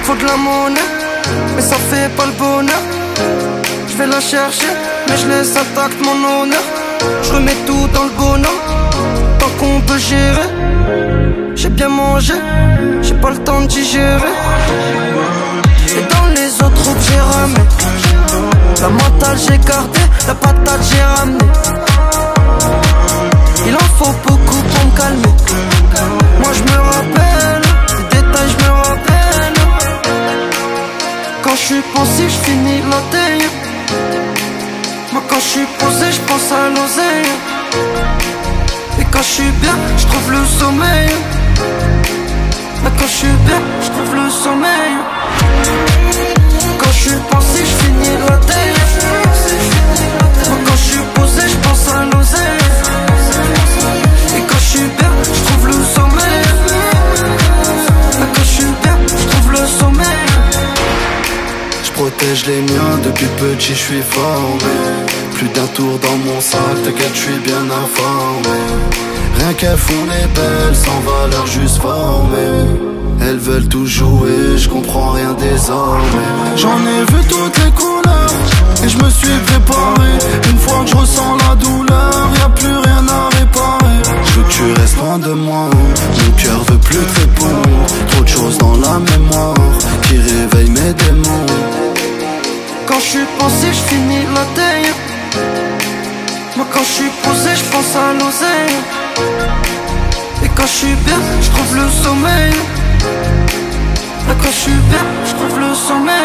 faut de la monnaie, mais ça fait pas le bonheur. Je vais la chercher, mais je laisse intact mon honneur. Je remets tout dans le bonheur, tant qu'on peut gérer. J'ai bien mangé, j'ai pas le temps de digérer. Et dans les autres groupes j'ai ramé. La mentale j'ai gardé, la patate j'ai ramené. Il en faut beaucoup pour me calmer. Moi je me rappelle, les détails je me rappelle. Quand je suis pensif je finis la tête. Moi quand je suis posé je pense à l'oseille. Et quand je suis bien je trouve le sommeil. Mais quand je suis bien je trouve le sommeil. Quand je suis pensif je finis la tête. Moi quand je suis posé je pense à l'oseille. Et quand je suis bien je trouve le sommeil. Mais quand je suis bien je trouve le sommeil. Je protège les miens depuis petit je suis formé. Plus d'un tour dans mon sac, t'inquiète je suis bien informé. Rien qu'elles font les belles, sans valeur juste formées. Elles veulent tout jouer, je comprends rien désormais. J'en ai vu toutes les couleurs, et je me suis préparé. Une fois que je ressens la douleur, y'a plus rien à réparer. Je veux que tu restes loin de moi, mon cœur veut plus te répondre. Trop de choses dans la mémoire, qui réveillent mes démons. Quand je suis pensé, je finis la tête. Moi quand je suis posé, je pense à l'oseille. Et quand je suis bien, je trouve le sommeil. Là quand je suis bien, je trouve le sommeil.